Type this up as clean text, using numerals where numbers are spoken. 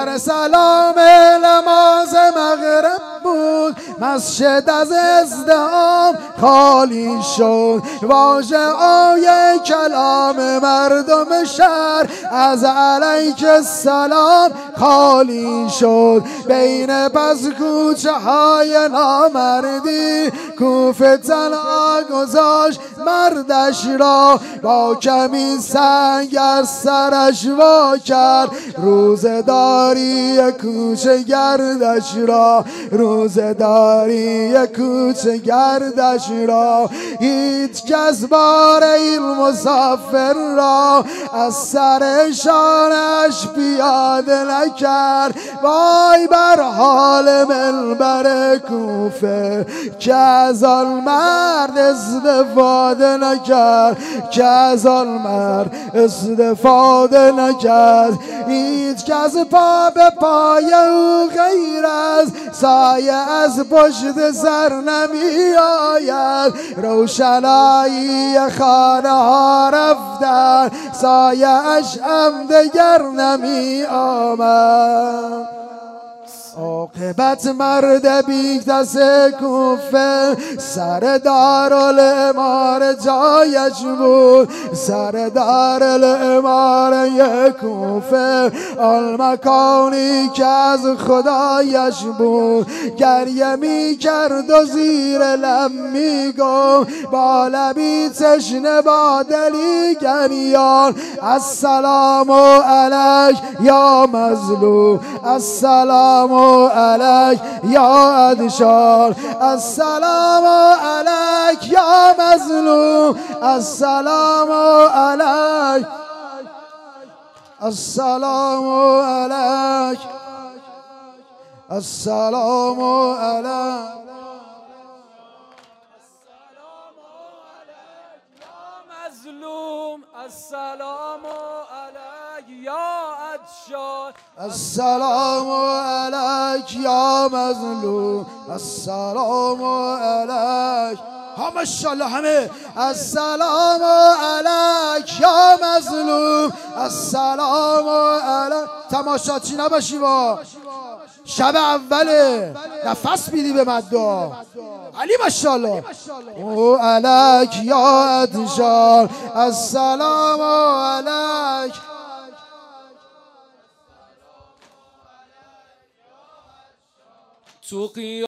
سر سلام نماز مغرب بود، مسجد از ازدحام خالی شد. واژه های کلام مردم شهر از علیک السلام خالی شد. بین پس کوچه های نامردی کوفه تنها گذاشت مردش را، با کمی سنگ از سرش وا کرد روزداری کوچه گردش را، روزداری کوچه گردش را. هیچ کس بار این مسافر را از سر شانش پیاده نکرد. وای بر حال منبر کوفه که از آن مرد استفاده نکرد، که از آن مرد استفاده نکرد. هیچ کس پا به پای او غیر از سایه از پشت سر نمی آید. روشنایی خانه ها رفتن، سایه اش هم دگر نمی آمد. عاقبت مرد بیکس کوفه سر دارالاماره جایش بود، سر دارالاماره کوفه آن مکانی که از خدایش بود. گریه می کرد و زیر لب می گفت با لبی تشنه با دلی گریان: السلام علیک یا مظلوم، السلام علیک یا ادشار، السلام علیک یا مظلوم، السلام علیک، السلام علیک، السلام علیک، السلام علیک یا ادشار، السلام علیک یا مظلوم، السلام علیک. ها ماشاءالله همه. السلام علیک یا مظلوم، السلام علیک. تماشاچی نباشی با شب اوله، نفس میدی به مدا. علی ماشاءالله. او علیک یا ادشار، السلام علیک. تو